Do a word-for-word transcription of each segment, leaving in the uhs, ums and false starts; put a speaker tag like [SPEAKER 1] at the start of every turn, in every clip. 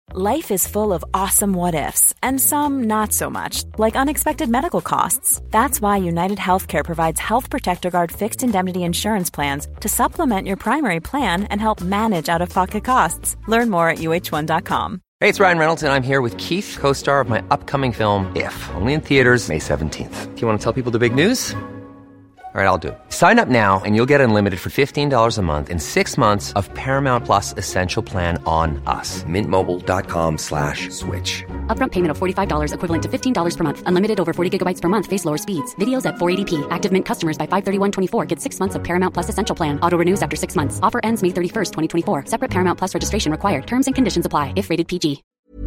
[SPEAKER 1] Life is full of awesome what-ifs, and some not so much, like unexpected medical costs. That's why United Healthcare provides Health Protector Guard fixed indemnity insurance plans to supplement your primary plan and help manage out-of-pocket costs. Learn more at U H one dot com.
[SPEAKER 2] Hey, it's Ryan Reynolds, and I'm here with Keith, co-star of my upcoming film, If, only in theaters May seventeenth. Do you want to tell people the big news? All right, I'll do it. Sign up now and you'll get unlimited for fifteen dollars a month and six months of Paramount Plus Essential Plan on us. Mint Mobile dot com slash switch.
[SPEAKER 3] Upfront payment of forty-five dollars equivalent to fifteen dollars per month. Unlimited over forty gigabytes per month. Face lower speeds. Videos at four eighty p. Active Mint customers by five thirty-one twenty-four get six months of Paramount Plus Essential Plan. Auto renews after six months. Offer ends May thirty-first, twenty twenty-four. Separate Paramount Plus registration required. Terms and conditions apply if rated P G.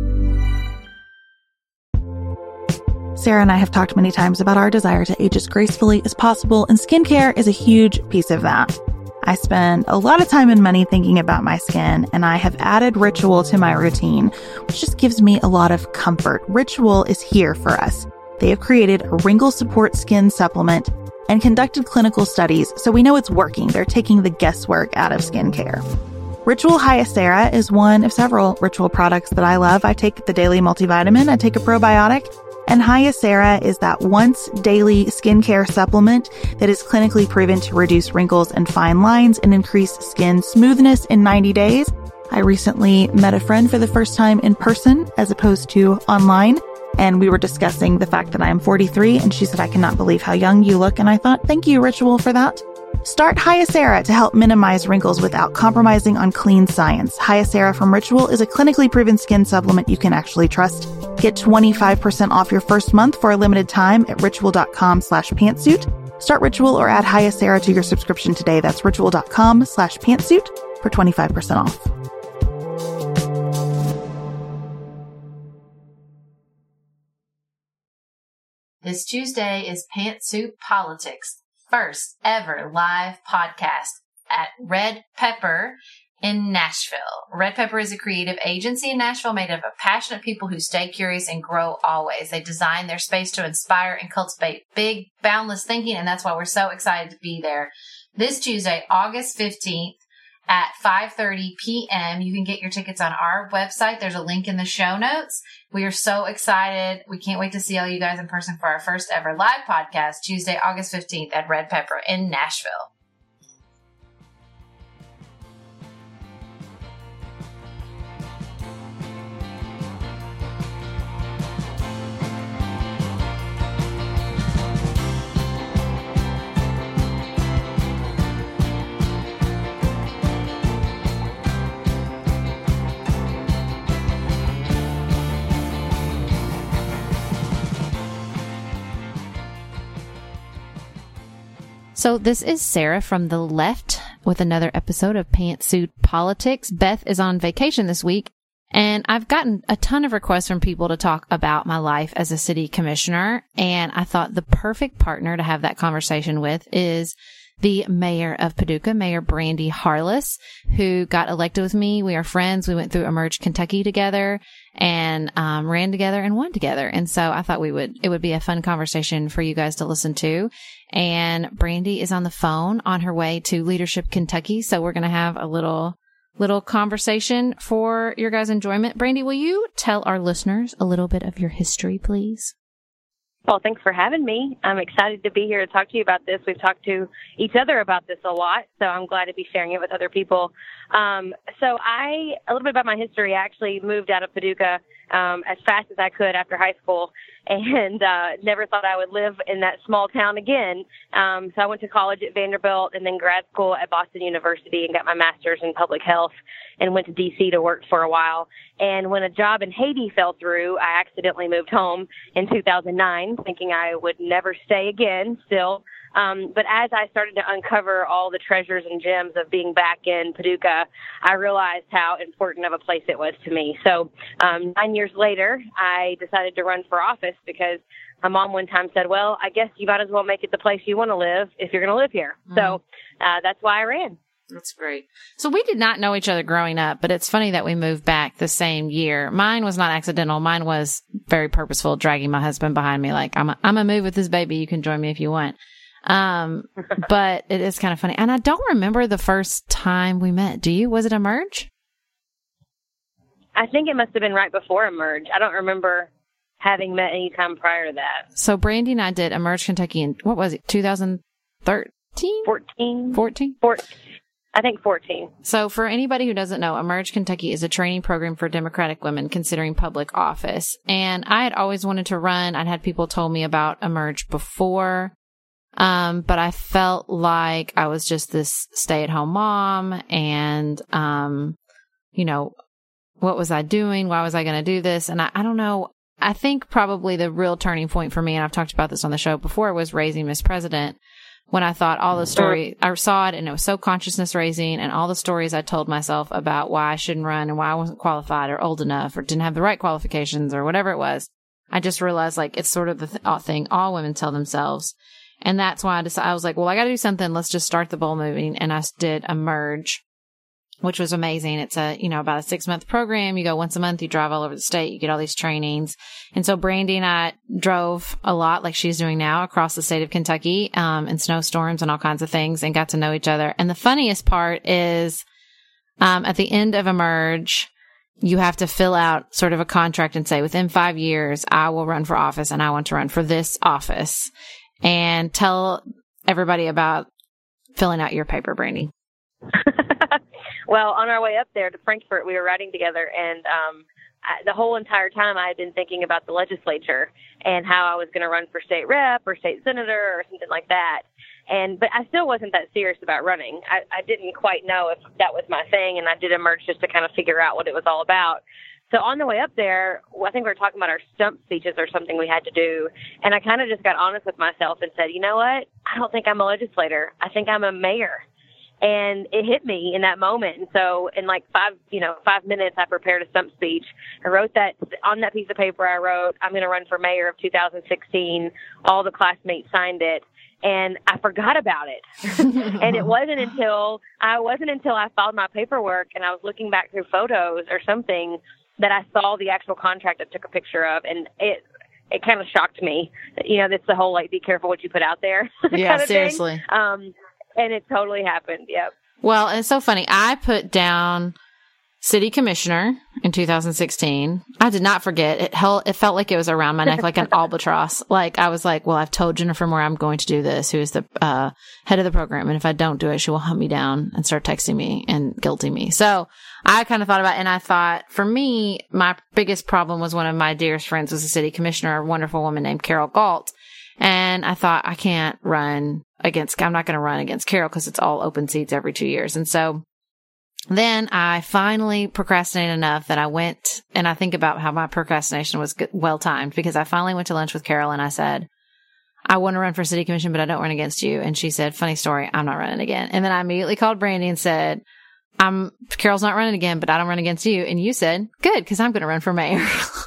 [SPEAKER 4] Sarah and I have talked many times about our desire to age as gracefully as possible, and skincare is a huge piece of that. I spend a lot of time and money thinking about my skin, and I have added Ritual to my routine, which just gives me a lot of comfort. Ritual is here for us. They have created a wrinkle support skin supplement and conducted clinical studies, so we know it's working. They're taking the guesswork out of skincare. Ritual Hyacera is one of several Ritual products that I love. I take the daily multivitamin, I take a probiotic, and Hyacera is that once daily skincare supplement that is clinically proven to reduce wrinkles and fine lines and increase skin smoothness in ninety days. I recently met a friend for the first time in person as opposed to online, and we were discussing the fact that I am forty-three, and she said, "I cannot believe how young you look." And I thought, thank you, Ritual, for that. Start Hyacera to help minimize wrinkles without compromising on clean science. Hyacera from Ritual is a clinically proven skin supplement you can actually trust. Get twenty-five percent off your first month for a limited time at ritual.com slash pantsuit. Start Ritual or add Hyacera to your subscription today. That's ritual.com slash pantsuit for twenty-five percent off.
[SPEAKER 5] This Tuesday is Pantsuit Politics, first ever live podcast at Red Pepper in Nashville. Red Pepper is a creative agency in Nashville made up of passionate people who stay curious and grow always. They design their space to inspire and cultivate big, boundless thinking, and that's why we're so excited to be there. This Tuesday, August fifteenth at five thirty p.m. You can get your tickets on our website. There's a link in the show notes. We are so excited. We can't wait to see all you guys in person for our first ever live podcast, Tuesday, August fifteenth at Red Pepper in Nashville.
[SPEAKER 6] So this is Sarah from The Left with another episode of Pantsuit Politics. Beth is on vacation this week, and I've gotten a ton of requests from people to talk about my life as a city commissioner, and I thought the perfect partner to have that conversation with is the mayor of Paducah, Mayor Brandy Harless, who got elected with me. We are friends. We went through Emerge Kentucky together and um, ran together and won together. And so I thought we would, it would be a fun conversation for you guys to listen to. And Brandy is on the phone on her way to Leadership Kentucky. So we're going to have a little, little conversation for your guys' enjoyment. Brandy, will you tell our listeners a little bit of your history, please?
[SPEAKER 7] Well, thanks for having me. I'm excited to be here to talk to you about this. We've talked to each other about this a lot, so I'm glad to be sharing it with other people. Um, so I, a little bit about my history, I actually moved out of Paducah um, as fast as I could after high school, and uh, never thought I would live in that small town again. Um, so I went to college at Vanderbilt and then grad school at Boston University and got my master's in public health and went to D C to work for a while. And when a job in Haiti fell through, I accidentally moved home in two thousand nine, thinking I would never stay again still. Um, but as I started to uncover all the treasures and gems of being back in Paducah, I realized how important of a place it was to me. So um, nine years later, I decided to run for office because my mom one time said, well, I guess you might as well make it the place you want to live if you're going to live here. Mm-hmm. So uh, that's why I ran.
[SPEAKER 6] That's great. So we did not know each other growing up, but it's funny that we moved back the same year. Mine was not accidental. Mine was very purposeful, dragging my husband behind me like, I'm a, I'm a move with this baby. You can join me if you want. Um, but it is kind of funny. And I don't remember the first time we met. Do you? Was it Emerge?
[SPEAKER 7] I think it must have been right before Emerge. I don't remember having met any time prior to that.
[SPEAKER 6] So Brandy and I did Emerge Kentucky in, what was it, two thousand thirteen?
[SPEAKER 7] fourteen.
[SPEAKER 6] fourteen?
[SPEAKER 7] fourteen. I think fourteen.
[SPEAKER 6] So for anybody who doesn't know, Emerge Kentucky is a training program for Democratic women considering public office. And I had always wanted to run. I'd had people told me about Emerge before. Um, but I felt like I was just this stay-at-home mom and, um, you know, what was I doing? Why was I going to do this? And I, I don't know. I think probably the real turning point for me, and I've talked about this on the show before, was Raising Miss President. When I thought all the stories, I saw it and it was so consciousness raising, and all the stories I told myself about why I shouldn't run and why I wasn't qualified or old enough or didn't have the right qualifications or whatever it was. I just realized like it's sort of the th- thing all women tell themselves. And that's why I decided, I was like, well, I got to do something. Let's just start the ball moving. And I did Emerge, which was amazing. It's a, you know, about a six month program. You go once a month, you drive all over the state, you get all these trainings. And so Brandy and I drove a lot like she's doing now across the state of Kentucky, um, in snowstorms and all kinds of things, and got to know each other. And the funniest part is, um, at the end of Emerge, you have to fill out sort of a contract and say, within five years, I will run for office and I want to run for this office. And tell everybody about filling out your paper, Brandy.
[SPEAKER 7] Well, on our way up there to Frankfort, we were riding together, and um, I, the whole entire time I had been thinking about the legislature and how I was going to run for state rep or state senator or something like that. And but I still wasn't that serious about running. I, I didn't quite know if that was my thing, and I did Emerge just to kind of figure out what it was all about. So on the way up there, well, I think we were talking about our stump speeches or something we had to do. And I kind of just got honest with myself and said, you know what? I don't think I'm a legislator. I think I'm a mayor. And it hit me in that moment. And so in like five, you know, five minutes, I prepared a stump speech. I wrote that on that piece of paper. I wrote, I'm going to run for mayor of two thousand sixteen. All the classmates signed it. And I forgot about it. And it wasn't until I wasn't until I filed my paperwork and I was looking back through photos or something that I saw the actual contract I took a picture of, and it it kind of shocked me. You know, that's the whole, like, be careful what you put out there.
[SPEAKER 6] Yeah,
[SPEAKER 7] kind of
[SPEAKER 6] seriously.
[SPEAKER 7] Thing. Um, and it totally happened, yep.
[SPEAKER 6] Well, and it's so funny. I put down city commissioner in two thousand sixteen. I did not forget. It held, it felt like it was around my neck like an albatross. Like, I was like, well, I've told Jennifer Moore I'm going to do this, who is the uh, head of the program. And if I don't do it, she will hunt me down and start texting me and guilting me. So I kind of thought about it, and I thought, for me, my biggest problem was one of my dearest friends was a city commissioner, a wonderful woman named Carol Galt. And I thought, I can't run against, I'm not going to run against Carol because it's all open seats every two years. And so then I finally procrastinated enough that I went, and I think about how my procrastination was well timed, because I finally went to lunch with Carol and I said, I want to run for city commission, but I don't run against you. And she said, funny story, I'm not running again. And then I immediately called Brandy and said, I'm Carol's not running again, but I don't run against you. And you said, good, because I'm going to run for mayor.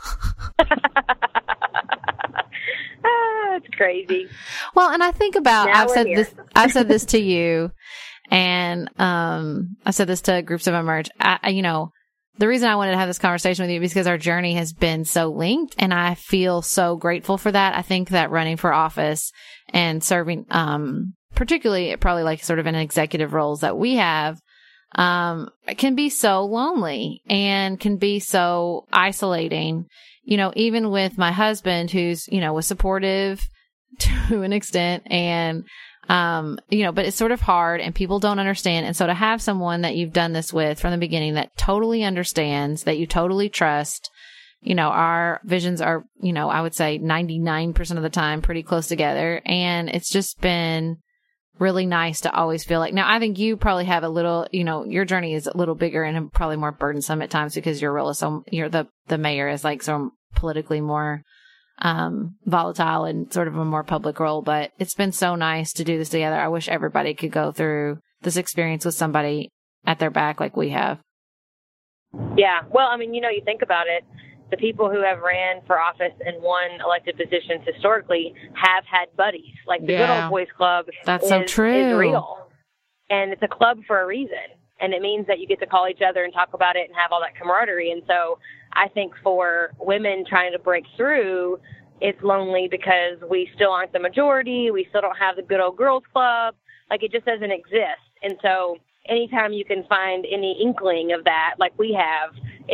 [SPEAKER 7] That's crazy.
[SPEAKER 6] Well, and I think about,
[SPEAKER 7] Now
[SPEAKER 6] I've
[SPEAKER 7] we're
[SPEAKER 6] said
[SPEAKER 7] here.
[SPEAKER 6] this, I've said this to you, and um, I said this to groups of Emerge. I, I, you know, the reason I wanted to have this conversation with you is because our journey has been so linked, and I feel so grateful for that. I think that running for office and serving, um, particularly probably like sort of in executive roles that we have, um, can be so lonely and can be so isolating. You know, even with my husband, who's, you know, was supportive to an extent, and, um, you know, but it's sort of hard and people don't understand. And so to have someone that you've done this with from the beginning that totally understands, that you totally trust, you know, our visions are, you know, I would say ninety-nine percent of the time pretty close together. And it's just been really nice to always feel like, now I think you probably have a little, you know, your journey is a little bigger and probably more burdensome at times because your role is so, you're the, the mayor is like so politically more, um, volatile and sort of a more public role, but it's been so nice to do this together. I wish everybody could go through this experience with somebody at their back like we have.
[SPEAKER 7] Yeah. Well, I mean, you know, you think about it, the people who have ran for office and won elected positions historically have had buddies. Like the
[SPEAKER 6] Yeah.
[SPEAKER 7] Good Old Boys Club
[SPEAKER 6] That's
[SPEAKER 7] is,
[SPEAKER 6] so true.
[SPEAKER 7] is real. And it's a club for a reason. And it means that you get to call each other and talk about it and have all that camaraderie. And so I think for women trying to break through, it's lonely because we still aren't the majority. We still don't have the Good Old Girls Club. Like, it just doesn't exist. And so anytime you can find any inkling of that, like we have, it's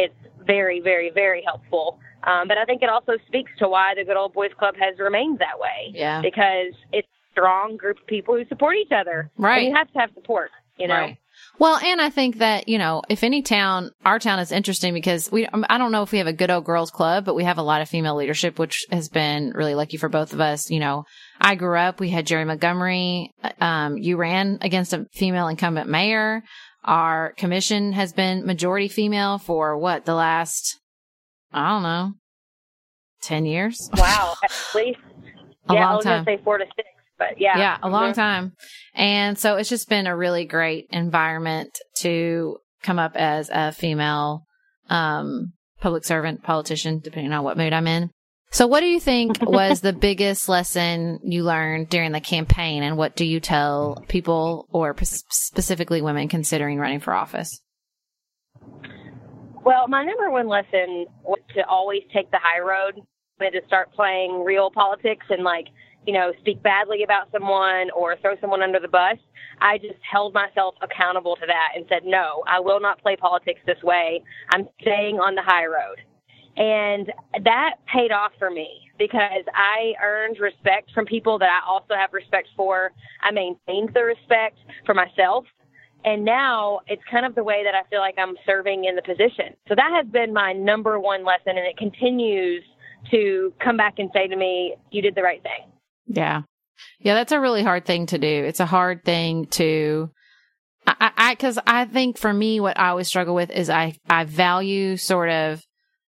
[SPEAKER 7] very, very, very helpful. Um, but I think it also speaks to why the Good Old Boys Club has remained that way.
[SPEAKER 6] Yeah.
[SPEAKER 7] Because it's a strong group of people who support each other.
[SPEAKER 6] Right.
[SPEAKER 7] And you have to have support, you know.
[SPEAKER 6] Right. Well, and I think that, you know, if any town, our town is interesting because we, I don't know if we have a good old girls club, but we have a lot of female leadership, which has been really lucky for both of us. You know, I grew up, we had Jerry Montgomery. Um, you ran against a female incumbent mayor. Our commission has been majority female for what, the last, I don't know, ten years?
[SPEAKER 7] Wow. At least.
[SPEAKER 6] a
[SPEAKER 7] yeah,
[SPEAKER 6] long
[SPEAKER 7] I was
[SPEAKER 6] time.
[SPEAKER 7] going to say four to six. But yeah.
[SPEAKER 6] Yeah, a long
[SPEAKER 7] mm-hmm.
[SPEAKER 6] time. And so it's just been a really great environment to come up as a female um, public servant, politician, depending on what mood I'm in. So what do you think was the biggest lesson you learned during the campaign, and what do you tell people, or p- specifically women considering running for office?
[SPEAKER 7] Well, my number one lesson was to always take the high road, and to start playing real politics and, like, you know, speak badly about someone or throw someone under the bus. I just held myself accountable to that and said, no, I will not play politics this way. I'm staying on the high road. And that paid off for me because I earned respect from people that I also have respect for. I maintained the respect for myself. And now it's kind of the way that I feel like I'm serving in the position. So that has been my number one lesson, and it continues to come back and say to me, you did the right thing.
[SPEAKER 6] Yeah. Yeah, that's a really hard thing to do. It's a hard thing to, I, I, cause I think for me, what I always struggle with is I, I value sort of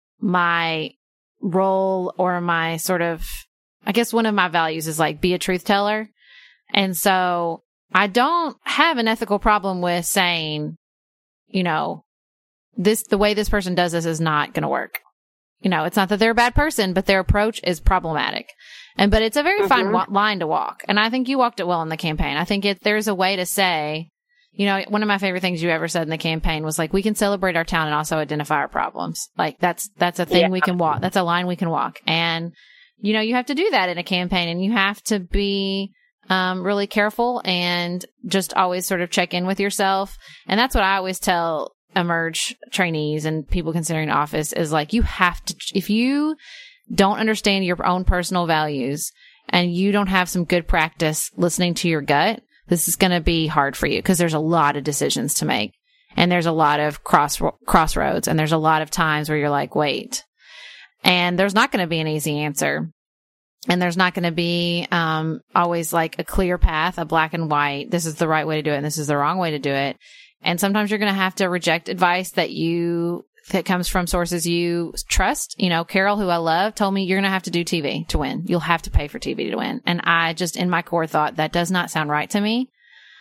[SPEAKER 6] my role, or my sort of, I guess one of my values is like be a truth teller. And so I don't have an ethical problem with saying, you know, this, the way this person does this is not going to work. You know, it's not that they're a bad person, but their approach is problematic. And, but it's a very mm-hmm. fine wa- line to walk. And I think you walked it well in the campaign. I think it, there's a way to say, you know, one of my favorite things you ever said in the campaign was like, we can celebrate our town and also identify our problems. Like that's, that's a thing yeah. we can walk. That's a line we can walk. And, you know, you have to do that in a campaign, and you have to be, um, really careful and just always sort of check in with yourself. And that's what I always tell Emerge trainees and people considering office is like, you have to, if you don't understand your own personal values and you don't have some good practice listening to your gut, this is going to be hard for you because there's a lot of decisions to make, and there's a lot of cross crossroads, and there's a lot of times where you're like, wait, and there's not going to be an easy answer. And there's not going to be um, always like a clear path, a black and white. This is the right way to do it, and this is the wrong way to do it. And sometimes you're going to have to reject advice that you, that comes from sources you trust. You know, Carol, who I love, told me you're going to have to do T V to win. You'll have to pay for T V to win. And I just, in my core, thought that does not sound right to me.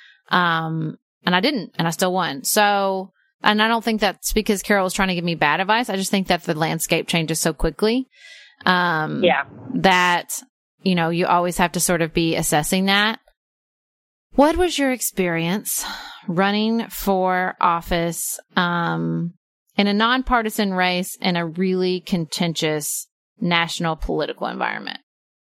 [SPEAKER 6] Um, and I didn't, and I still won. So, and I don't think that's because Carol was trying to give me bad advice. I just think that the landscape changes so quickly. Um,
[SPEAKER 7] yeah.
[SPEAKER 6] that, you know, you always have to sort of be assessing that. What was your experience running for office um, in a nonpartisan race in a really contentious national political environment?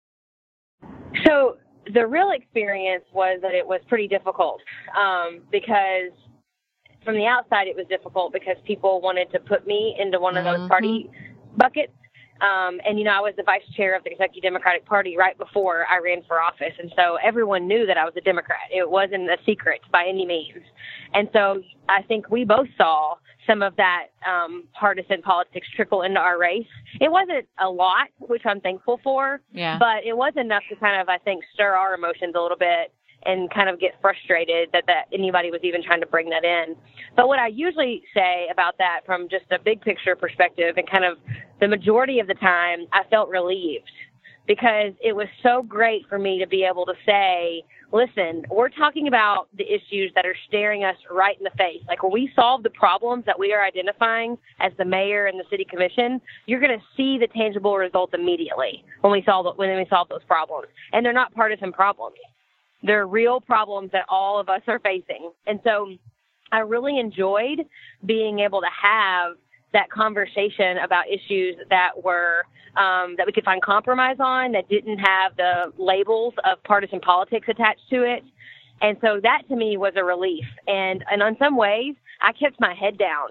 [SPEAKER 7] So the real experience was that it was pretty difficult um, because from the outside it was difficult because people wanted to put me into one of those
[SPEAKER 6] mm-hmm.
[SPEAKER 7] party buckets. Um, and, you know, I was the vice chair of the Kentucky Democratic Party right before I ran for office. And so everyone knew that I was a Democrat. It wasn't a secret by any means. And so I think we both saw some of that um, partisan politics trickle into our race. It wasn't a lot, which I'm thankful for,
[SPEAKER 6] yeah.
[SPEAKER 7] but it was enough to kind of, I think, stir our emotions a little bit and kind of get frustrated that, that anybody was even trying to bring that in. But what I usually say about that from just a big picture perspective, and kind of the majority of the time, I felt relieved because it was so great for me to be able to say, listen, we're talking about the issues that are staring us right in the face. Like when we solve the problems that we are identifying as the mayor and the city commission, you're going to see the tangible results immediately when we solve when we solve those problems. And they're not partisan problems. They're real problems that all of us are facing. And so I really enjoyed being able to have that conversation about issues that were um, that we could find compromise on, that didn't have the labels of partisan politics attached to it. And so that to me was a relief. And, and in some ways, I kept my head down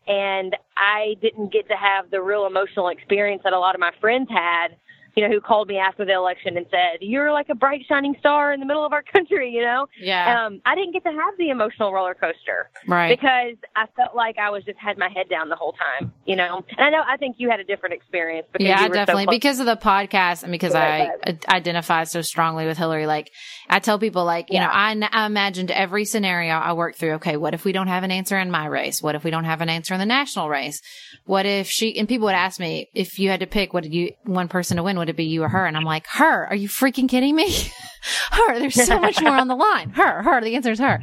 [SPEAKER 7] and I didn't get to have the real emotional experience that a lot of my friends had, you know, who called me after the election and said, you're like a bright, shining star in the middle of our country, you know?
[SPEAKER 6] Yeah.
[SPEAKER 7] Um, I didn't get to have the emotional roller coaster.
[SPEAKER 6] Right.
[SPEAKER 7] Because I felt like I was just had my head down the whole time, you know? And I know, I think you had a different experience. Because
[SPEAKER 6] yeah,
[SPEAKER 7] you were
[SPEAKER 6] definitely.
[SPEAKER 7] So
[SPEAKER 6] because of the podcast and because I ad- identify so strongly with Hillary. Like, I tell people, like, you
[SPEAKER 7] yeah.
[SPEAKER 6] know, I, n- I imagined every scenario I worked through. Okay, what if we don't have an answer in my race? What if we don't have an answer in the national race? What if she, and people would ask me, if you had to pick, what did you, one person to win, would it be you or her? And I'm like, her, are you freaking kidding me? Her, there's so much more on the line. Her, her, the answer is her.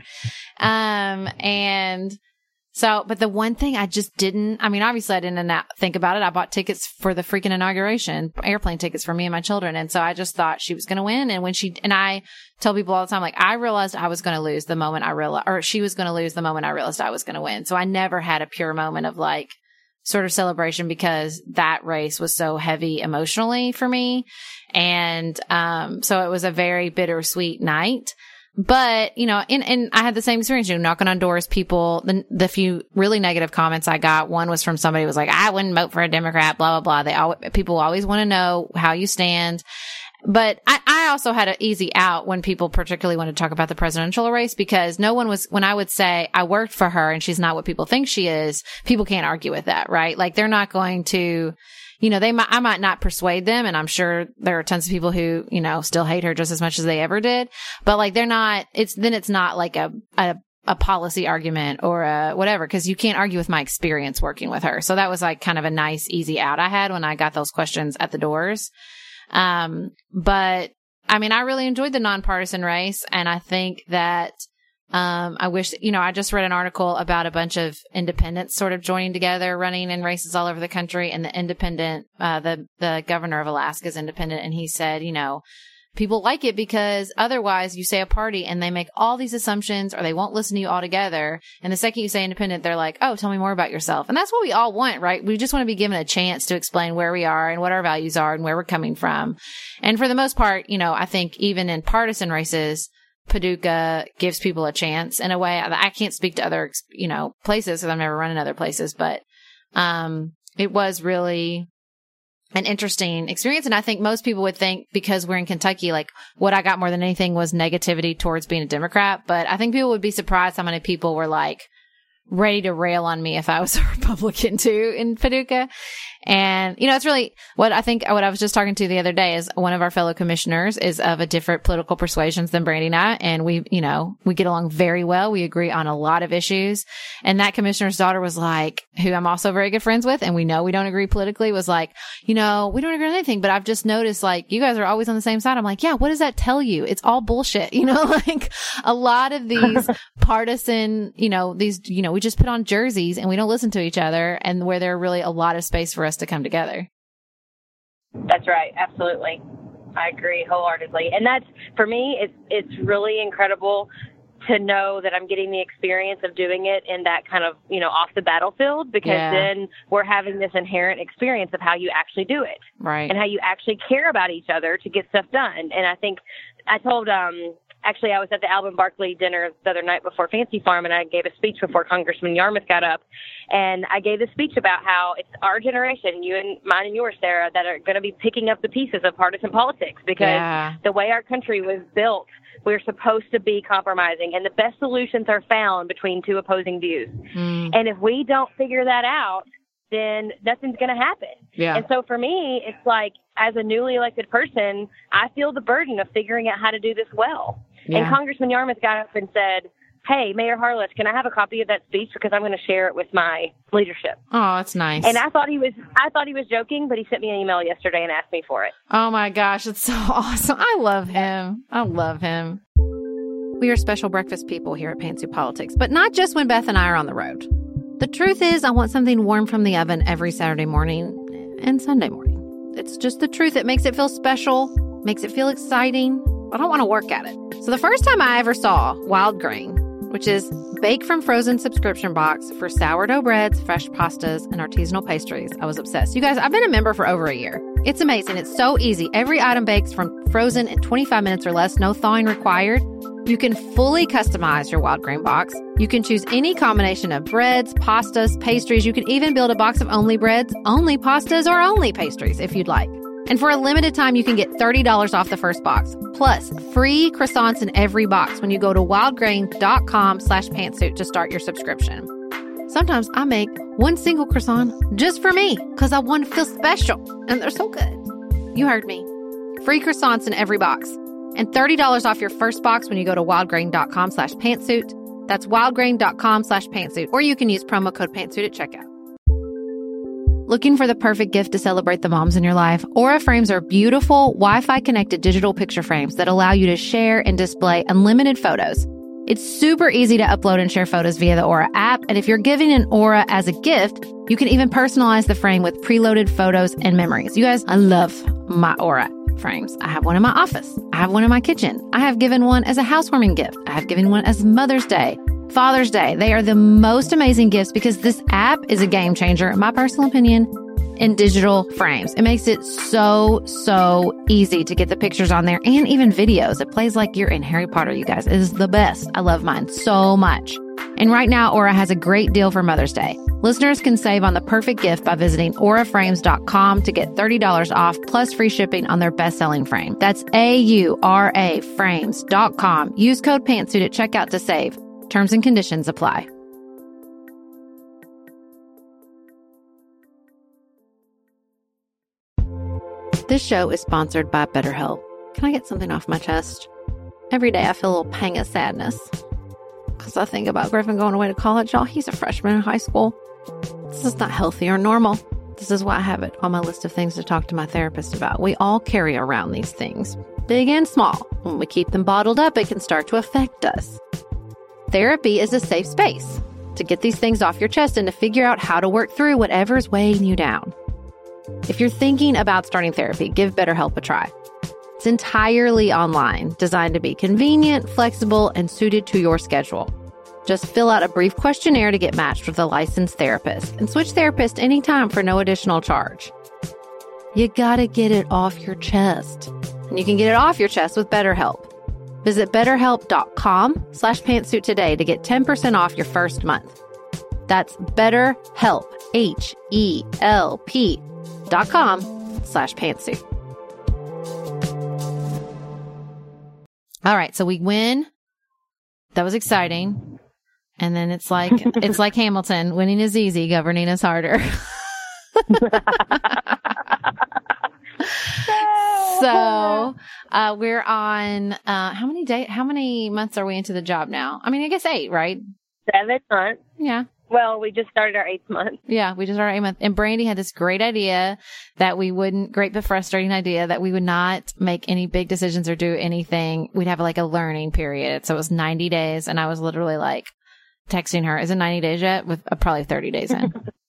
[SPEAKER 6] Um, and so, but the one thing I just didn't, I mean, obviously I didn't think about it. I bought tickets for the freaking inauguration, airplane tickets for me and my children. And so I just thought she was going to win. And when she, and I tell people all the time, like, I realized I was going to lose the moment I realized, or she was going to lose the moment I realized I was going to win. So I never had a pure moment of like, sort of celebration because that race was so heavy emotionally for me. And, um, so it was a very bittersweet night. But, you know, and, and I had the same experience, you know, knocking on doors, people, the, the few really negative comments I got, one was from somebody who was like, I wouldn't vote for a Democrat, blah, blah, blah. They all, people always want to know how you stand. But I, I also had an easy out when people particularly want to talk about the presidential race because no one was, when I would say I worked for her and she's not what people think she is, people can't argue with that, right? Like they're not going to, you know, they might, I might not persuade them. And I'm sure there are tons of people who, you know, still hate her just as much as they ever did. But like they're not, it's, then it's not like a, a, a policy argument or a whatever, because you can't argue with my experience working with her. So that was like kind of a nice, easy out I had when I got those questions at the doors. Um, but I mean, I really enjoyed the nonpartisan race. And I think that, um, I wish, you know, I just read an article about a bunch of independents sort of joining together, running in races all over the country. And the independent, uh, the, the governor of Alaska is independent. And he said, you know, people like it because otherwise you say a party and they make all these assumptions or they won't listen to you altogether. And the second you say independent, they're like, oh, tell me more about yourself. And that's what we all want, right? We just want to be given a chance to explain where we are and what our values are and where we're coming from. And for the most part, you know, I think even in partisan races, Paducah gives people a chance in a way. I can't speak to other, you know, places because I've never run in other places, but, um, it was really an interesting experience. And I think most people would think because we're in Kentucky, like what I got more than anything was negativity towards being a Democrat. But I think people would be surprised how many people were like ready to rail on me if I was a Republican too in Paducah. And, you know, it's really what I think, what I was just talking to the other day is one of our fellow commissioners is of a different political persuasions than Brandy and I. And we, you know, we get along very well. We agree on a lot of issues. And that commissioner's daughter was like, who I'm also very good friends with, and we know we don't agree politically, was like, you know, we don't agree on anything, but I've just noticed like you guys are always on the same side. I'm like, yeah, what does that tell you? It's all bullshit. You know, like a lot of these partisan, you know, these, you know, we just put on jerseys and we don't listen to each other, and where there are really a lot of space for us to come together.
[SPEAKER 7] That's right. Absolutely. I agree wholeheartedly. And that's, for me, it's, it's really incredible to know that I'm getting the experience of doing it in that kind of, you know, off the battlefield, because yeah. then we're having this inherent experience of how you actually do it.
[SPEAKER 6] Right.
[SPEAKER 7] And how you actually care about each other to get stuff done. And I think I told, um, Actually, I was at the Alvin Barkley dinner the other night before Fancy Farm, and I gave a speech before Congressman Yarmouth got up. And I gave a speech about how it's our generation, you and mine and yours, Sarah, that are going to be picking up the pieces of partisan politics, because yeah. the way our country was built, we're supposed to be compromising, and the best solutions are found between two opposing views. Mm. And if we don't figure that out, then nothing's going to happen.
[SPEAKER 6] Yeah.
[SPEAKER 7] And so for me, it's like, as a newly elected person, I feel the burden of figuring out how to do this well. Yeah. And Congressman Yarmouth got up and said, hey, Mayor Harless, can I have a copy of that speech? Because I'm going to share it with my leadership.
[SPEAKER 6] Oh, that's nice.
[SPEAKER 7] And I thought he was, I thought he was joking, but he sent me an email yesterday and asked me for it.
[SPEAKER 6] Oh my gosh, it's so awesome. I love him. I love him. We are special breakfast people here at Pantsuit Politics, but not just when Beth and I are on the road. The truth is, I want something warm from the oven every Saturday morning and Sunday morning. It's just the truth. It makes it feel special, makes it feel exciting. I don't want to work at it. So the first time I ever saw Wild Grain, which is bake from frozen subscription box for sourdough breads, fresh pastas, and artisanal pastries, I was obsessed. You guys, I've been a member for over a year. It's amazing. It's so easy. Every item bakes from frozen in twenty-five minutes or less, no thawing required. You can fully customize your wild grain box. You can choose any combination of breads, pastas, pastries. You can even build a box of only breads, only pastas, or only pastries if you'd like. And for a limited time, you can get thirty dollars off the first box, plus free croissants in every box when you go to wildgrain.com slash pantsuit to start your subscription. Sometimes I make one single croissant just for me because I want to feel special, and they're so good. You heard me. Free croissants in every box. And thirty dollars off your first box when you go to wildgrain.com slash pantsuit. That's wildgrain.com slash pantsuit. Or you can use promo code pantsuit at checkout. Looking for the perfect gift to celebrate the moms in your life? Aura frames are beautiful, Wi-Fi connected digital picture frames that allow you to share and display unlimited photos. It's super easy to upload and share photos via the Aura app. And if you're giving an Aura as a gift, you can even personalize the frame with preloaded photos and memories. You guys, I love my Aura frames. I have one in my office. I have one in my kitchen. I have given one as a housewarming gift. I have given one as Mother's Day, Father's Day. They are the most amazing gifts because this app is a game changer, in my personal opinion, in digital frames. It makes it so, so easy to get the pictures on there and even videos. It plays like you're in Harry Potter, you guys. It is the best. I love mine so much. And right now, Aura has a great deal for Mother's Day. Listeners can save on the perfect gift by visiting aura frames dot com to get thirty dollars off plus free shipping on their best-selling frame. That's A U R A frames dot com. Use code pantsuit at checkout to save. Terms and conditions apply. This show is sponsored by BetterHelp. Can I get something off my chest? Every day I feel a little pang of sadness because I think about Griffin going away to college. Y'all, he's a freshman in high school. This is not healthy or normal. This is why I have it on my list of things to talk to my therapist about. We all carry around these things, big and small. When we keep them bottled up, it can start to affect us. Therapy is a safe space to get these things off your chest and to figure out how to work through whatever's weighing you down. If you're thinking about starting therapy, give BetterHelp a try. It's entirely online, designed to be convenient, flexible, and suited to your schedule. Just fill out a brief questionnaire to get matched with a licensed therapist and switch therapists anytime for no additional charge. You gotta get it off your chest. And you can get it off your chest with BetterHelp. Visit betterhelp.com slash pantsuit today to get ten percent off your first month. That's BetterHelp, H E L P dot com slash pantsuit. All right, so we win. That was exciting. And then it's like it's like Hamilton. Winning is easy, governing is harder. So uh, we're on uh, how many days? How many months are we into the job now? I mean, I guess eight, right?
[SPEAKER 7] Seven months.
[SPEAKER 6] Yeah.
[SPEAKER 7] Well, we just started our eighth month.
[SPEAKER 6] Yeah, we just started our eighth month. And Brandy had this great idea that we wouldn't, great but frustrating idea that we would not make any big decisions or do anything. We'd have like a learning period. So it was ninety days. And I was literally like texting her, is it ninety days yet? With uh, probably thirty days in.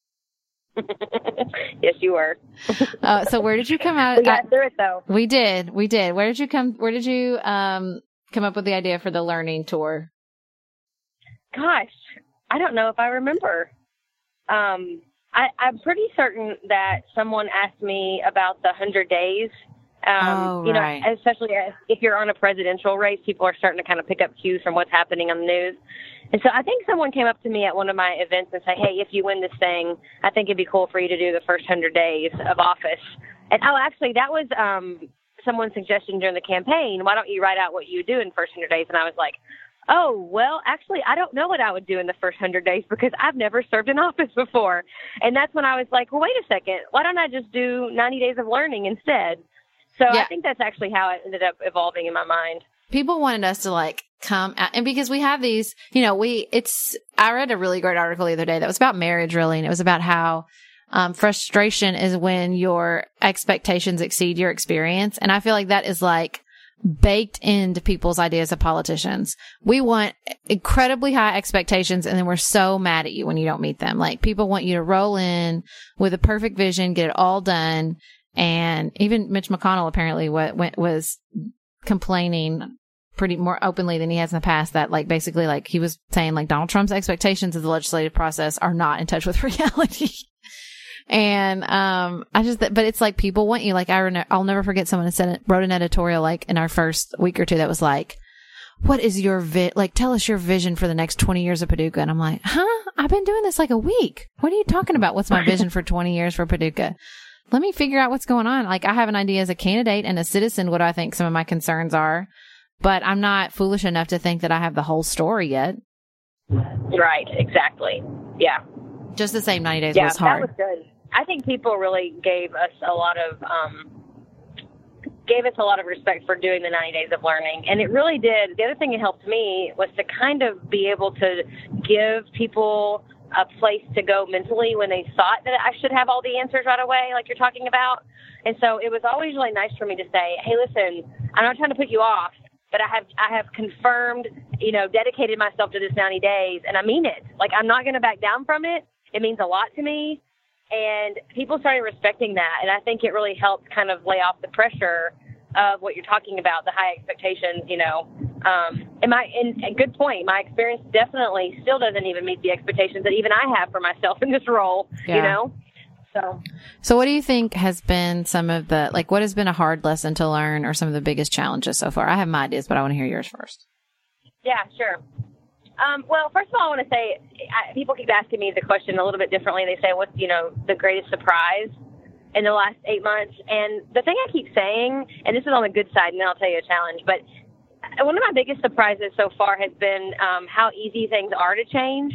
[SPEAKER 7] Yes, you were.
[SPEAKER 6] uh, so where did you come out?
[SPEAKER 7] We got through it though.
[SPEAKER 6] We did. We did. Where did you come? Where did you um come up with the idea for the learning tour?
[SPEAKER 7] Gosh, I don't know if I remember. Um, I, I'm pretty certain that someone asked me about the hundred days. Um,
[SPEAKER 6] oh,
[SPEAKER 7] you know,
[SPEAKER 6] right.
[SPEAKER 7] especially if you're on a presidential race, people are starting to kind of pick up cues from what's happening on the news. And so I think someone came up to me at one of my events and said, hey, if you win this thing, I think it'd be cool for you to do the first hundred days of office. And oh, actually, that was um, someone's suggestion during the campaign. Why don't you write out what you do in the first hundred days? And I was like, oh, well, actually, I don't know what I would do in the first hundred days because I've never served in office before. And that's when I was like, well, wait a second. Why don't I just do ninety days of learning instead? So yeah. I think that's actually how it ended up evolving in my mind.
[SPEAKER 6] People wanted us to like come out, and because we have these, you know, we, it's, I read a really great article the other day that was about marriage really. And it was about how, um, frustration is when your expectations exceed your experience. And I feel like that is like baked into people's ideas of politicians. We want incredibly high expectations, and then we're so mad at you when you don't meet them. Like people want you to roll in with a perfect vision, get it all done. And even Mitch McConnell apparently w- was complaining pretty more openly than he has in the past that like basically like he was saying like Donald Trump's expectations of the legislative process are not in touch with reality. And um I just but it's like people want you like I I'll never forget someone said wrote an editorial like in our first week or two that was like, what is your vi- like, tell us your vision for the next twenty years of Paducah. And I'm like, huh? I've been doing this like a week. What are you talking about? What's my vision for twenty years for Paducah? Let me figure out what's going on. Like, I have an idea as a candidate and a citizen, what I think some of my concerns are, but I'm not foolish enough to think that I have the whole story yet.
[SPEAKER 7] Right. Exactly. Yeah.
[SPEAKER 6] Just the same ninety days
[SPEAKER 7] yeah,
[SPEAKER 6] was hard.
[SPEAKER 7] That was good. I think people really gave us a lot of, um, gave us a lot of respect for doing the ninety days of learning. And it really did. The other thing that helped me was to kind of be able to give people a place to go mentally when they thought that I should have all the answers right away, like you're talking about. And so it was always really nice for me to say, hey, listen, I'm not trying to put you off, but I have, I have confirmed, you know, dedicated myself to this ninety days, and I mean it. Like, I'm not going to back down from it. It means a lot to me. And people started respecting that. And I think it really helped kind of lay off the pressure of what you're talking about, the high expectations, you know. Um, and my, and a good point, my experience definitely still doesn't even meet the expectations that even I have for myself in this role, yeah. you know. So,
[SPEAKER 6] so what do you think has been some of the, like, what has been a hard lesson to learn or some of the biggest challenges so far? I have my ideas, but I want to hear yours first.
[SPEAKER 7] Yeah, sure. Um, well, first of all, I want to say, I, people keep asking me the question a little bit differently. They say, what's, you know, the greatest surprise in the last eight months? And the thing I keep saying, and this is on the good side, and then I'll tell you a challenge, but one of my biggest surprises so far has been um, how easy things are to change.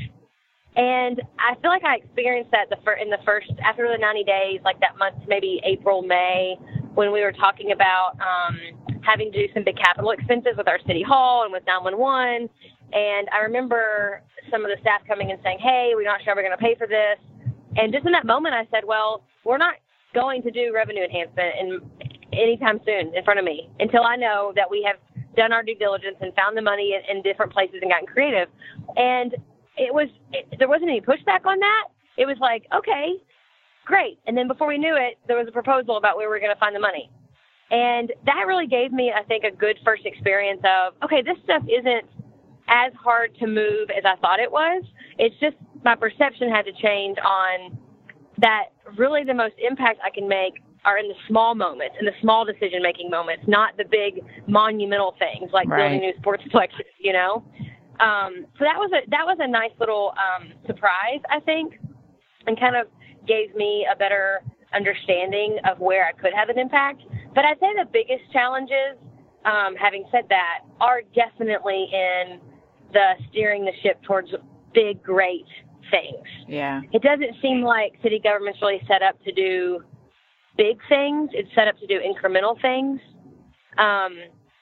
[SPEAKER 7] And I feel like I experienced that the fir- in the first, after the ninety days, like that month, maybe April, May, when we were talking about um, having to do some big capital expenses with our city hall and with nine one one. And I remember some of the staff coming and saying, hey, we're not sure we're going to pay for this. And just in that moment, I said, well, we're not going to do revenue enhancement in, anytime soon in front of me until I know that we have done our due diligence and found the money in, in different places and gotten creative. And it was, it, there wasn't any pushback on that. It was like, okay, great. And then before we knew it, there was a proposal about where we were going to find the money. And that really gave me, I think, a good first experience of, okay, this stuff isn't as hard to move as I thought it was. It's just my perception had to change on that. Really the most impact I can make are in the small moments, in the small decision-making moments, not the big monumental things like right. building new sports complexes, you know? Um, so that was a, that was a nice little um, surprise, I think, and kind of gave me a better understanding of where I could have an impact. But I'd say the biggest challenges, um, having said that, are definitely in the steering the ship towards big, great things.
[SPEAKER 6] Yeah.
[SPEAKER 7] It doesn't seem like city government's really set up to do big things. It's set up to do incremental things. Um,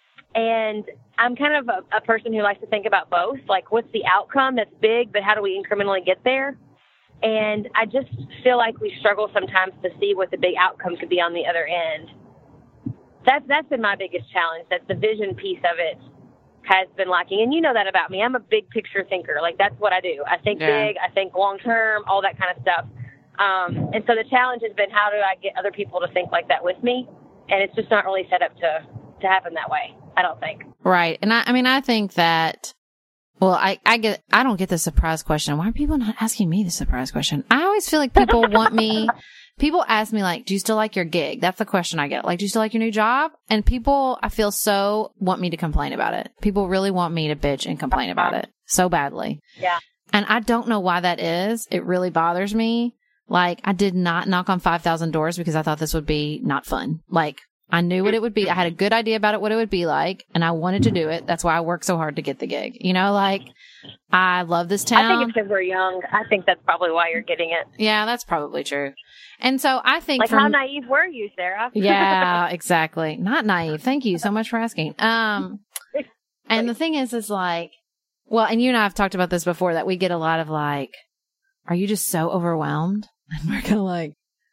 [SPEAKER 7] and I'm kind of a, a person who likes to think about both. Like, what's the outcome that's big, but how do we incrementally get there? And I just feel like we struggle sometimes to see what the big outcome could be on the other end. That's, that's been my biggest challenge, that the vision piece of it has been lacking. And you know that about me. I'm a big picture thinker. Like, that's what I do. I think yeah. big, I think long term, all that kind of stuff. Um, and so the challenge has been, how do I get other people to think like that with me? And it's just not really set up to, to happen that way, I don't think.
[SPEAKER 6] Right. And I, I mean, I think that, well, I, I get, I don't get the surprise question. Why are people not asking me the surprise question? I always feel like people want me, people ask me like, do you still like your gig? That's the question I get. Like, do you still like your new job? And people, I feel so want me to complain about it. People really want me to bitch and complain about it so badly.
[SPEAKER 7] Yeah.
[SPEAKER 6] And I don't know why that is. It really bothers me. Like, I did not knock on five thousand doors because I thought this would be not fun. Like, I knew what it would be. I had a good idea about it, what it would be like, and I wanted to do it. That's why I worked so hard to get the gig. You know, like, I love this town.
[SPEAKER 7] I think it's because we're young. I think that's probably why you're getting it.
[SPEAKER 6] Yeah, that's probably true. And so I think
[SPEAKER 7] like,
[SPEAKER 6] from,
[SPEAKER 7] how naive were you, Sarah?
[SPEAKER 6] Yeah, exactly. Not naive. Thank you so much for asking. Um, and the thing is, is like, well, and you and I have talked about this before, that we get a lot of like, are you just so overwhelmed? And we're kind of like,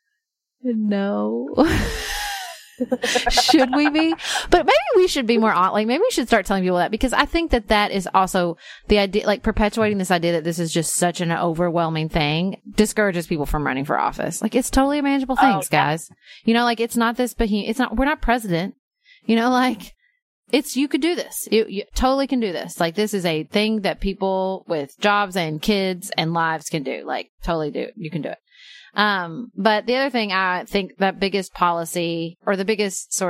[SPEAKER 6] no. Should we be? But maybe we should be more on, like, maybe we should start telling people that, because I think that that is also the idea, like perpetuating this idea that this is just such an overwhelming thing discourages people from running for office. Like, it's totally a manageable thing, oh, guys. You know, like, it's not this behemoth, it's not, we're not president, you know, like, it's, you could do this. You, you totally can do this. Like, this is a thing that people with jobs and kids and lives can do. Like, totally do. You can do it. Um, but the other thing, I think the biggest policy or the biggest sort of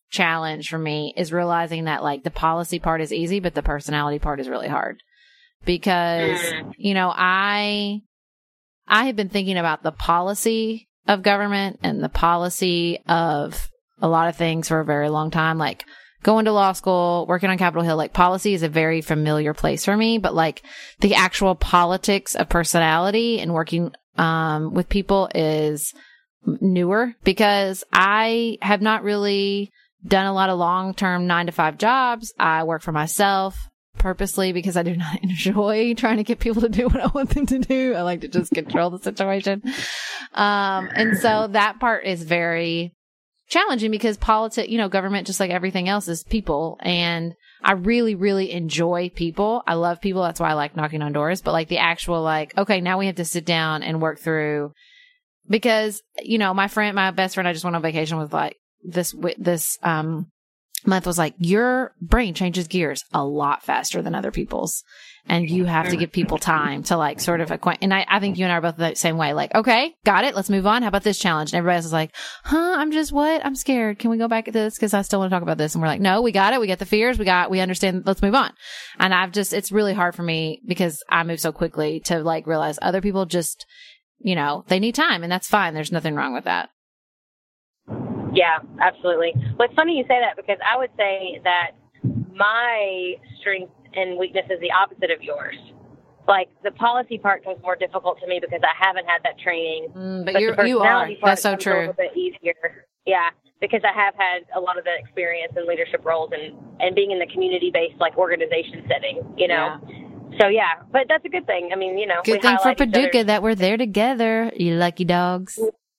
[SPEAKER 6] challenge for me is realizing that like the policy part is easy, but the personality part is really hard because, you know, I, I have been thinking about the policy of government and the policy of a lot of things for a very long time, like going to law school, working on Capitol Hill. Like policy is a very familiar place for me, but like the actual politics of personality and working um, with people is newer because I have not really done a lot of long-term nine to five jobs. I work for myself purposely because I do not enjoy trying to get people to do what I want them to do. I like to just control the situation. Um, and so that part is very challenging because politics, you know, government, just like everything else, is people. And I really, really enjoy people. I love people. That's why I like knocking on doors. But like the actual, like, okay, now we have to sit down and work through, because, you know, my friend, my best friend, I just went on vacation with like this, this, um, month was like, your brain changes gears a lot faster than other people's. And you have to give people time to like sort of acquaint. And I, I think you and I are both the same way. Like, okay, got it. Let's move on. How about this challenge? And everybody else is like, huh, I'm just what? I'm scared. Can we go back at this? Cause I still want to talk about this. And we're like, no, we got it. We got the fears. We got, we understand. Let's move on. And I've just, it's really hard for me because I move so quickly to like realize other people just, you know, they need time, and that's fine. There's nothing wrong with that.
[SPEAKER 7] Yeah, absolutely. Well, it's funny you say that because I would say that my strength and weakness is the opposite of yours. Like the policy part comes more difficult to me because I haven't had that training.
[SPEAKER 6] Mm, but, but you're, you are. That's so true. A little bit easier.
[SPEAKER 7] Yeah, because I have had a lot of the experience in leadership roles and, and being in the community-based like organization setting, you know. Yeah. So yeah, but that's a good thing. I mean, you know,
[SPEAKER 6] good thing for Paducah that we're there together. You lucky dogs.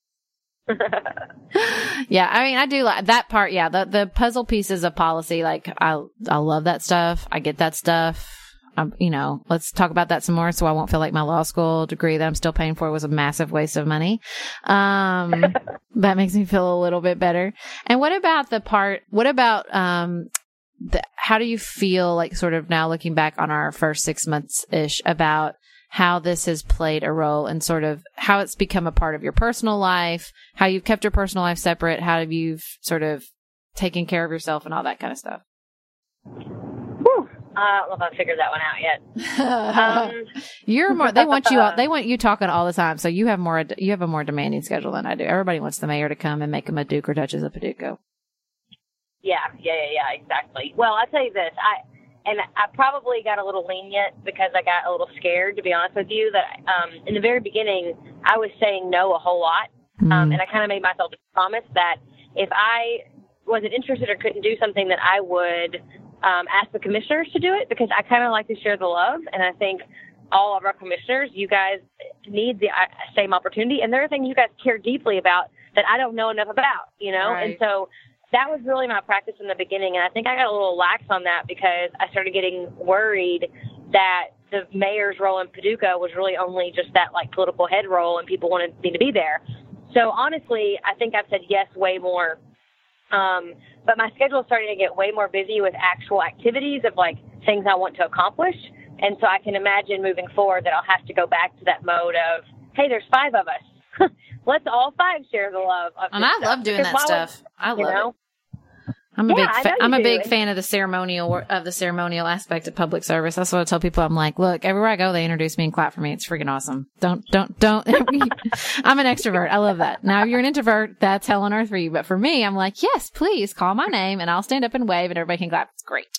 [SPEAKER 6] Yeah, I mean, I do like that part. Yeah, the the puzzle pieces of policy, like I I love that stuff. I get that stuff. Um, you know, let's talk about that some more, so I won't feel like my law school degree that I'm still paying for was a massive waste of money. Um, that makes me feel a little bit better. And what about the part? What about um? The, how do you feel like sort of now looking back on our first six months ish about how this has played a role and sort of how it's become a part of your personal life, how you've kept your personal life separate, how have you sort of taken care of yourself and all that kind of stuff?
[SPEAKER 7] Whew. I don't know if I've figured that one out yet. um,
[SPEAKER 6] You're more, they want you out, they want you talking all the time. So you have more, you have a more demanding schedule than I do. Everybody wants the mayor to come and make them a Duke or Duchess of Paducah.
[SPEAKER 7] Yeah, yeah, yeah, yeah, exactly. Well, I'll tell you this, I and I probably got a little lenient because I got a little scared, to be honest with you, that um, in the very beginning, I was saying no a whole lot, mm. um, and I kind of made myself a promise that if I wasn't interested or couldn't do something, that I would um, ask the commissioners to do it, because I kind of like to share the love, and I think all of our commissioners, you guys need the same opportunity, and there are things you guys care deeply about that I don't know enough about, you know,
[SPEAKER 6] right.
[SPEAKER 7] And so that was really my practice in the beginning, and I think I got a little lax on that because I started getting worried that the mayor's role in Paducah was really only just that, like, political head role, and people wanted me to be there. So, honestly, I think I've said yes way more, um, but my schedule is starting to get way more busy with actual activities of, like, things I want to accomplish, and so I can imagine moving forward that I'll have to go back to that mode of, hey, there's five of us. Let's all five share the love of
[SPEAKER 6] And I
[SPEAKER 7] stuff.
[SPEAKER 6] love doing that stuff. Would, I love you know? it. I'm a
[SPEAKER 7] yeah,
[SPEAKER 6] big, fa- I'm a
[SPEAKER 7] do.
[SPEAKER 6] big fan of the ceremonial, of the ceremonial aspect of public service. That's what I tell people. I'm like, look, everywhere I go, they introduce me and clap for me. It's freaking awesome. Don't, don't, don't. I'm an extrovert. I love that. Now, if you're an introvert, that's hell on earth for you. But for me, I'm like, yes, please call my name and I'll stand up and wave and everybody can clap. It's great.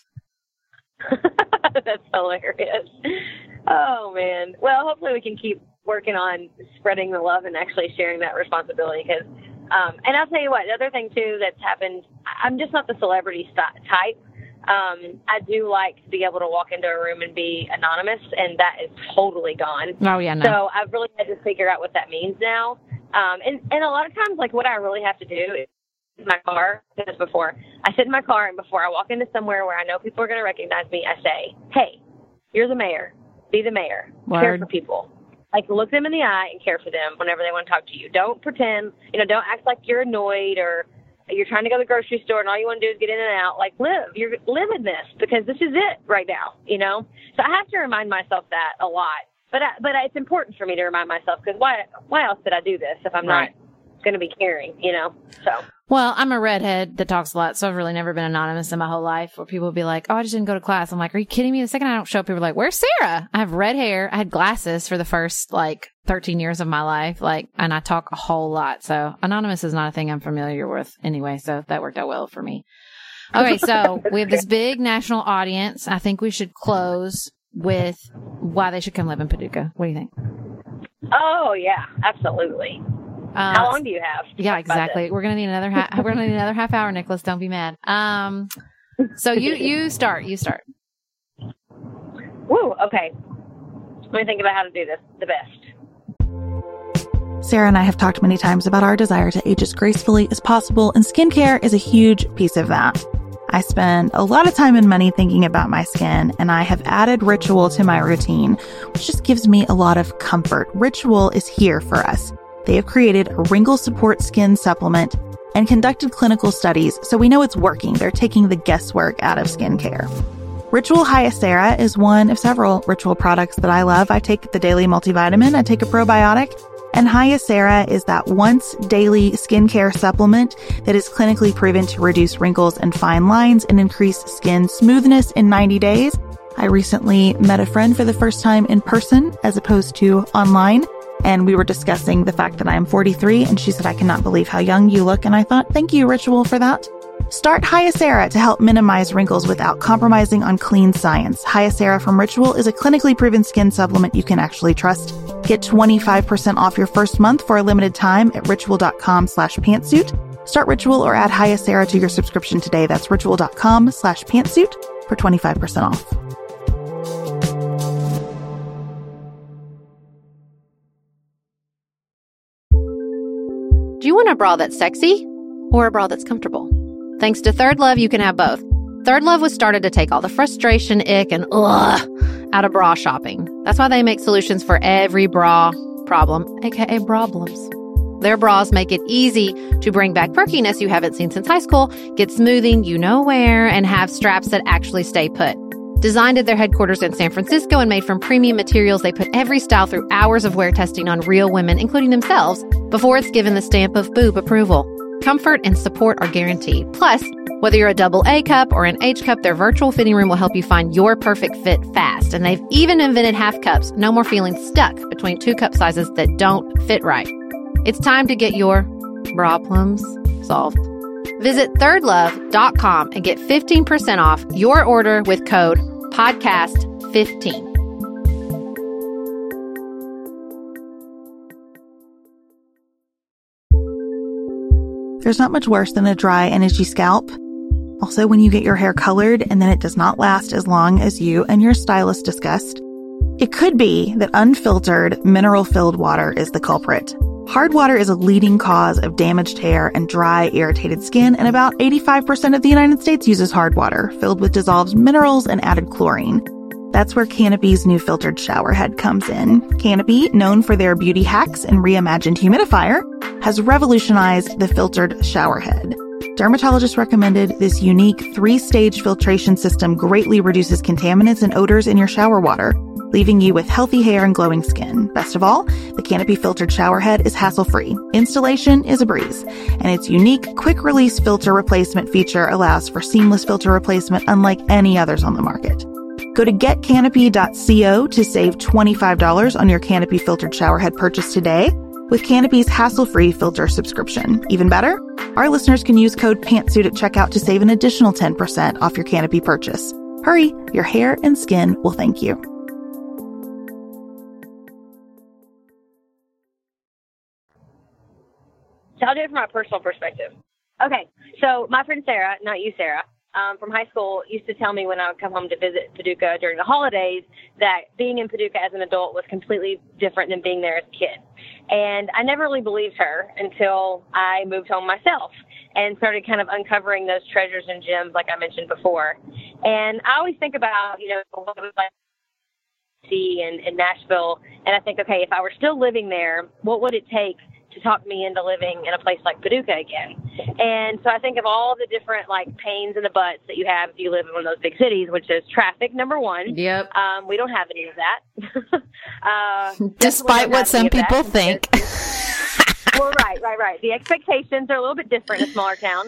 [SPEAKER 7] That's hilarious. Oh man. Well, hopefully we can keep working on spreading the love and actually sharing that responsibility, because Um, and I'll tell you what, the other thing, too, that's happened, I'm just not the celebrity st- type. Um, I do like to be able to walk into a room and be anonymous, and that is totally gone.
[SPEAKER 6] Oh, yeah, no.
[SPEAKER 7] So I've really had to figure out what that means now. Um, and, and a lot of times, like, what I really have to do is in my car, I've done this before, I sit in my car, and before I walk into somewhere where I know people are going to recognize me, I say, hey, you're the mayor. Be the mayor.
[SPEAKER 6] Word.
[SPEAKER 7] Care for people. Like, look them in the eye and care for them whenever they want to talk to you. Don't pretend, you know, don't act like you're annoyed or you're trying to go to the grocery store and all you want to do is get in and out. Like, live. You're live in this because this is it right now, you know? So I have to remind myself that a lot. But I, but it's important for me to remind myself, because why why else did I do this if I'm
[SPEAKER 6] right.
[SPEAKER 7] not going to be caring, you know? So.
[SPEAKER 6] Well, I'm a redhead that talks a lot, so I've really never been anonymous in my whole life where people will be like, oh, I just didn't go to class. I'm like, are you kidding me? The second I don't show up, people are like, where's Sarah? I have red hair. I had glasses for the first like thirteen years of my life. Like, and I talk a whole lot. So anonymous is not a thing I'm familiar with anyway. So that worked out well for me. Okay. So we have this big national audience. I think we should close with why they should come live in Paducah. What do you think?
[SPEAKER 7] Oh yeah, absolutely. Uh, How long do you have?
[SPEAKER 6] Yeah, exactly. We're gonna need another. Ha- we're gonna need another half hour, Nicholas. Don't be mad. Um, so you you start. You start.
[SPEAKER 7] Woo. Okay. Let me think about how to do this the best.
[SPEAKER 4] Sarah and I have talked many times about our desire to age as gracefully as possible, and skincare is a huge piece of that. I spend a lot of time and money thinking about my skin, and I have added Ritual to my routine, which just gives me a lot of comfort. Ritual is here for us. They have created a wrinkle support skin supplement and conducted clinical studies, so we know it's working. They're taking the guesswork out of skincare. Ritual Hyacera is one of several Ritual products that I love. I take the daily multivitamin, I take a probiotic, and Hyacera is that once daily skincare supplement that is clinically proven to reduce wrinkles and fine lines and increase skin smoothness in ninety days. I recently met a friend for the first time in person as opposed to online. And we were discussing the fact that I am forty-three, and she said, I cannot believe how young you look. And I thought, thank you, Ritual, for that. Start Hyacera to help minimize wrinkles without compromising on clean science. Hyacera from Ritual is a clinically proven skin supplement you can actually trust. Get twenty-five percent off your first month for a limited time at ritual.com slash pantsuit. Start Ritual or add Hyacera to your subscription today. That's ritual.com slash pantsuit for twenty-five percent off.
[SPEAKER 6] Do you want a bra that's sexy or a bra that's comfortable? Thanks to Third Love, you can have both. Third Love was started to take all the frustration, ick, and ugh out of bra shopping. That's why they make solutions for every bra problem, aka problems. Their bras make it easy to bring back perkiness you haven't seen since high school, get smoothing you know where, and have straps that actually stay put. Designed at their headquarters in San Francisco and made from premium materials, they put every style through hours of wear testing on real women, including themselves, before it's given the stamp of boob approval. Comfort and support are guaranteed. Plus, whether you're a double A cup or an H cup, their virtual fitting room will help you find your perfect fit fast. And they've even invented half cups. No more feeling stuck between two cup sizes that don't fit right. It's time to get your bra plums solved. Visit third love dot com and get fifteen percent off your order with code podcast fifteen.
[SPEAKER 4] There's not much worse than a dry and itchy scalp. Also, when you get your hair colored and then it does not last as long as you and your stylist discussed. It could be that unfiltered, mineral-filled water is the culprit. Hard water is a leading cause of damaged hair and dry, irritated skin, and about eighty-five percent of the United States uses hard water, filled with dissolved minerals and added chlorine. That's where Canopy's new filtered shower head comes in. Canopy, known for their beauty hacks and reimagined humidifier, has revolutionized the filtered shower head. Dermatologists recommended this unique three-stage filtration system greatly reduces contaminants and odors in your shower water, leaving you with healthy hair and glowing skin. Best of all, the Canopy filtered shower head is hassle-free. Installation is a breeze, and its unique quick-release filter replacement feature allows for seamless filter replacement unlike any others on the market. Go to get canopy dot co to save twenty-five dollars on your Canopy filtered shower head purchase today with Canopy's hassle-free filter subscription. Even better, our listeners can use code PANTSUIT at checkout to save an additional ten percent off your Canopy purchase. Hurry, your hair and skin will thank you.
[SPEAKER 7] So I'll do it from my personal perspective. Okay, so my friend Sarah, not you, Sarah, um, from high school used to tell me when I would come home to visit Paducah during the holidays that being in Paducah as an adult was completely different than being there as a kid. And I never really believed her until I moved home myself and started kind of uncovering those treasures and gems like I mentioned before. And I always think about, you know, what it was like to see in, in Nashville, and I think, okay, if I were still living there, what would it take to talk me into living in a place like Paducah again? And so I think of all the different like pains in the butts that you have if you live in one of those big cities, which is traffic, number one.
[SPEAKER 6] Yep.
[SPEAKER 7] Um, we don't have any of that. uh,
[SPEAKER 6] Despite what some people think.
[SPEAKER 7] well, Well, right, right, right. The expectations are a little bit different in a smaller town.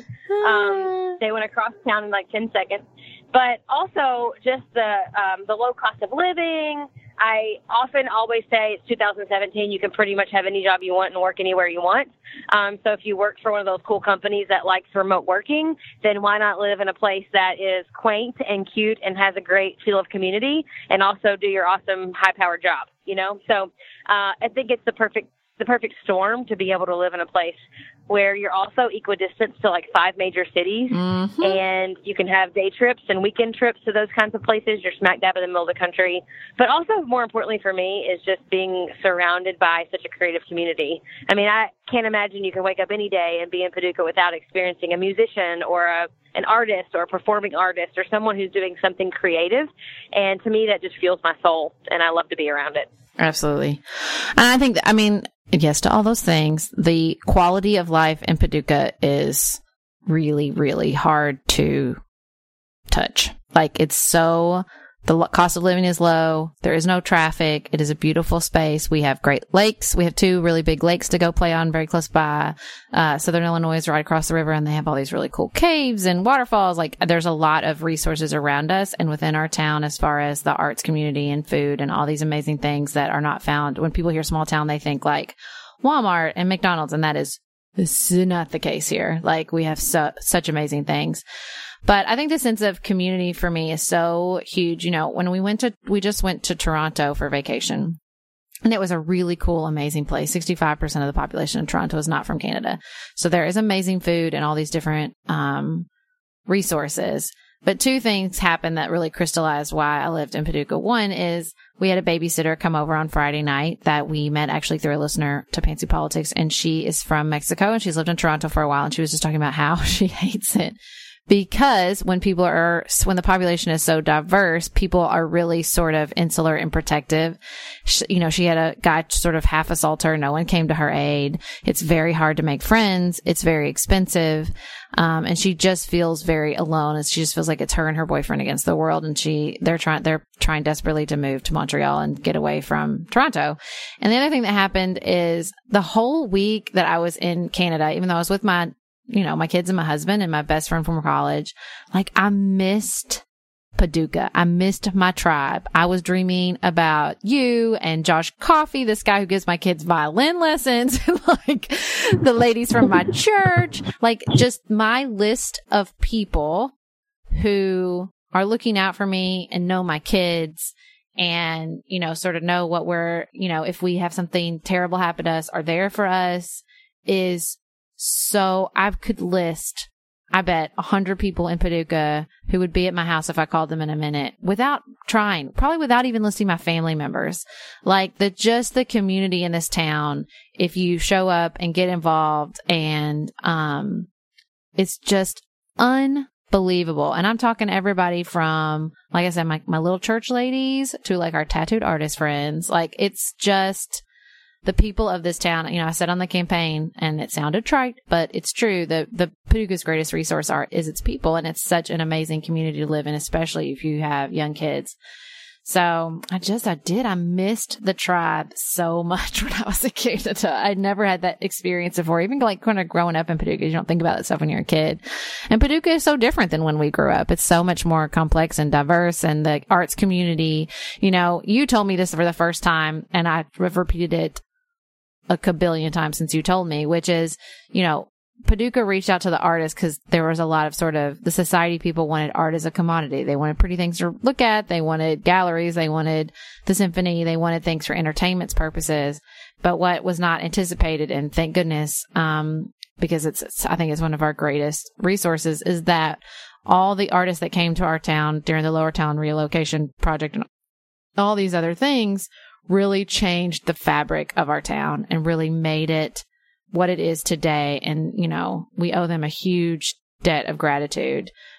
[SPEAKER 7] Um, they went across town in like ten seconds. But also just the um, the low cost of living. I often always say it's two thousand seventeen. You can pretty much have any job you want and work anywhere you want. Um, so if you work for one of those cool companies that likes remote working, then why not live in a place that is quaint and cute and has a great feel of community and also do your awesome high-powered job, you know? So uh, I think it's the perfect the perfect storm to be able to live in a place where you're also equidistant to like five major cities, mm-hmm. and you can have day trips and weekend trips to those kinds of places. You're smack dab in the middle of the country. But also, more importantly for me, is just being surrounded by such a creative community. I mean, I can't imagine you can wake up any day and be in Paducah without experiencing a musician or a an artist or a performing artist or someone who's doing something creative. And to me, that just fuels my soul, and I love to be around it.
[SPEAKER 6] Absolutely. And I think, that, I mean, yes, to all those things, the quality of life in Paducah is really, really hard to touch. Like, it's so, the cost of living is low. There is no traffic. It is a beautiful space. We have great lakes. We have two really big lakes to go play on very close by. Uh, Southern Illinois is right across the river, and they have all these really cool caves and waterfalls. Like, there's a lot of resources around us and within our town as far as the arts community and food and all these amazing things that are not found. When people hear small town, they think like Walmart and McDonald's, and that is, this is not the case here. Like, we have so, such amazing things. But I think the sense of community for me is so huge. You know, when we went to, we just went to Toronto for vacation, and it was a really cool, amazing place. sixty-five percent of the population in Toronto is not from Canada. So there is amazing food and all these different, um, resources. But two things happened that really crystallized why I lived in Paducah. One is we had a babysitter come over on Friday night that we met actually through a listener to Pantsuit Politics. And she is from Mexico, and she's lived in Toronto for a while. And she was just talking about how she hates it. Because when people are, when the population is so diverse, people are really sort of insular and protective. She, you know, she had a guy sort of half assault her. No one came to her aid. It's very hard to make friends. It's very expensive. Um, and she just feels very alone. And she just feels like it's her and her boyfriend against the world. And she, they're trying, they're trying desperately to move to Montreal and get away from Toronto. And the other thing that happened is the whole week that I was in Canada, even though I was with my you know, my kids and my husband and my best friend from college, like, I missed Paducah. I missed my tribe. I was dreaming about you and Josh Coffey, this guy who gives my kids violin lessons, like the ladies from my church, like just my list of people who are looking out for me and know my kids and, you know, sort of know what we're, you know, if we have something terrible happen to us, are there for us is so I could list, I bet, a hundred people in Paducah who would be at my house if I called them in a minute without trying, probably without even listing my family members. Like the, just the community in this town, if you show up and get involved and, um, it's just unbelievable. And I'm talking everybody from, like I said, my, my little church ladies to like our tattooed artist friends. Like it's just, the people of this town, you know, I said on the campaign, and it sounded trite, but it's true. The, the Paducah's greatest resource art is its people, and it's such an amazing community to live in, especially if you have young kids. So I just, I did, I missed the tribe so much when I was a kid. I'd never had that experience before. Even like kind of growing up in Paducah, you don't think about that stuff when you're a kid. And Paducah is so different than when we grew up. It's so much more complex and diverse, and the arts community, you know, you told me this for the first time, and I've repeated it a kabillion times since you told me, which is, you know, Paducah reached out to the artists because there was a lot of sort of the society people wanted art as a commodity. They wanted pretty things to look at. They wanted galleries. They wanted the symphony. They wanted things for entertainment's purposes. But what was not anticipated, and thank goodness, um, because it's, it's, I think it's one of our greatest resources, is that all the artists that came to our town during the Lower Town relocation project and all these other things really changed the fabric of our town and really made it what it is today. And, you know, we owe them a huge debt of gratitude.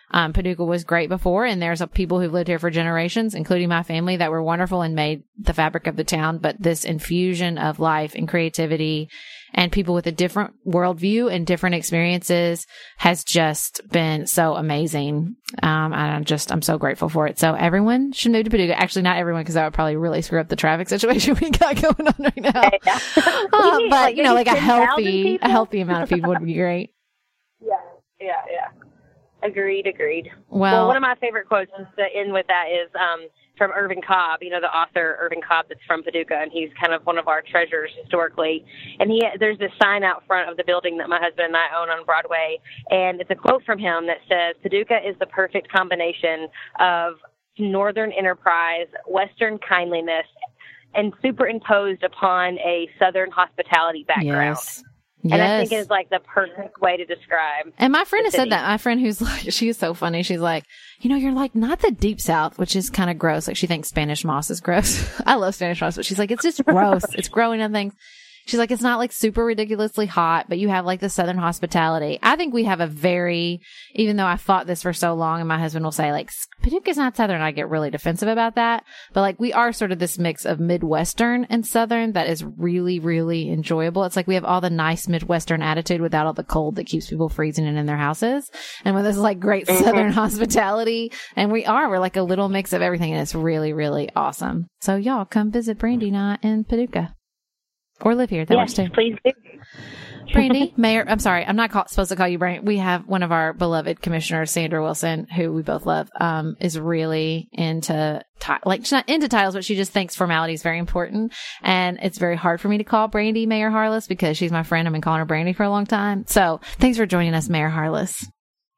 [SPEAKER 6] Um, Paducah was great before, and there's uh, people who've lived here for generations, including my family, that were wonderful and made the fabric of the town. But this infusion of life and creativity and people with a different worldview and different experiences has just been so amazing. Um, and I'm just, I'm so grateful for it. So everyone should move to Paducah. Actually, not everyone, because that would probably really screw up the traffic situation we got going on right now.
[SPEAKER 7] Yeah.
[SPEAKER 6] uh,
[SPEAKER 7] you
[SPEAKER 6] but,
[SPEAKER 7] like
[SPEAKER 6] you know, like a healthy,
[SPEAKER 7] people?
[SPEAKER 6] a healthy amount of people would be great.
[SPEAKER 7] Yeah, yeah, yeah. Agreed, agreed.
[SPEAKER 6] Well,
[SPEAKER 7] well, one of my favorite quotes to end with that is um, from Irvin Cobb, you know, the author Irvin Cobb that's from Paducah, and he's kind of one of our treasures historically. And he there's this sign out front of the building that my husband and I own on Broadway, and it's a quote from him that says, "Paducah is the perfect combination of northern enterprise, western kindliness, and superimposed upon a southern hospitality background."
[SPEAKER 6] Yes.
[SPEAKER 7] And
[SPEAKER 6] yes.
[SPEAKER 7] I think it's like the perfect way to describe.
[SPEAKER 6] And my friend has
[SPEAKER 7] city.
[SPEAKER 6] said that. My friend who's like, she's so funny. She's like, you know, you're like not the deep South, which is kind of gross. Like she thinks Spanish moss is gross. I love Spanish moss, but she's like, it's just gross. It's growing on things. She's like, it's not like super ridiculously hot, but you have like the Southern hospitality. I think we have a very, even though I fought this for so long, and my husband will say like, Paducah's not Southern. I get really defensive about that. But like we are sort of this mix of Midwestern and Southern that is really, really enjoyable. It's like we have all the nice Midwestern attitude without all the cold that keeps people freezing in, in their houses. And with this like great Southern hospitality. And we are, we're like a little mix of everything. And it's really, really awesome. So y'all come visit Brandy and I in Paducah. Or live here. That
[SPEAKER 7] yes,
[SPEAKER 6] works too.
[SPEAKER 7] Please do.
[SPEAKER 6] Brandy, Mayor, I'm sorry. I'm not call, supposed to call you Brandy. We have one of our beloved commissioners, Sandra Wilson, who we both love, um, is really into, ti- like, she's not into titles, but she just thinks formality is very important. And it's very hard for me to call Brandy Mayor Harless because she's my friend. I've been calling her Brandy for a long time. So thanks for joining us, Mayor Harless.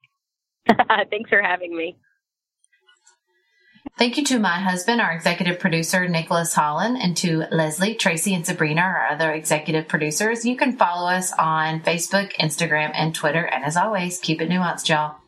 [SPEAKER 7] Thanks for having me.
[SPEAKER 5] Thank you to my husband, our executive producer, Nicholas Holland, and to Leslie, Tracy, and Sabrina, our other executive producers. You can follow us on Facebook, Instagram, and Twitter. And as always, keep it nuanced, y'all.